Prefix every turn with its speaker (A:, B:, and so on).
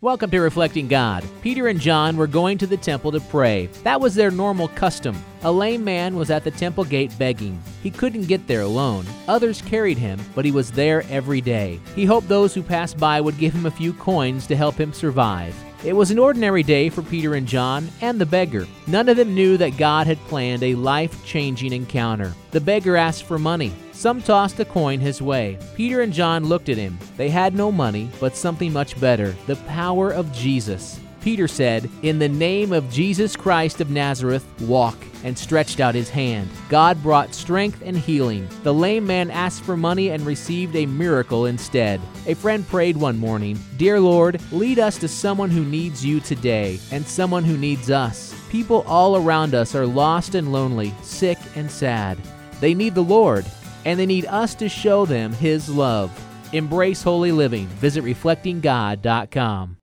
A: Welcome to Reflecting God. Peter and John were going to the temple to pray. That was their normal custom. A lame man was at the temple gate begging. He couldn't get there alone. Others carried him, but he was there every day. He hoped those who passed by would give him a few coins to help him survive. It was an ordinary day for Peter and John and the beggar. None of them knew that God had planned a life-changing encounter. The beggar asked for money. Some tossed a coin his way. Peter and John looked at him. They had no money, but something much better, the power of Jesus. Peter said, "In the name of Jesus Christ of Nazareth, walk," and stretched out his hand. God brought strength and healing. The lame man asked for money and received a miracle instead. A friend prayed one morning, "Dear Lord, lead us to someone who needs you today and someone who needs us." People all around us are lost and lonely, sick and sad. They need the Lord, and they need us to show them His love. Embrace holy living. Visit reflectinggod.com.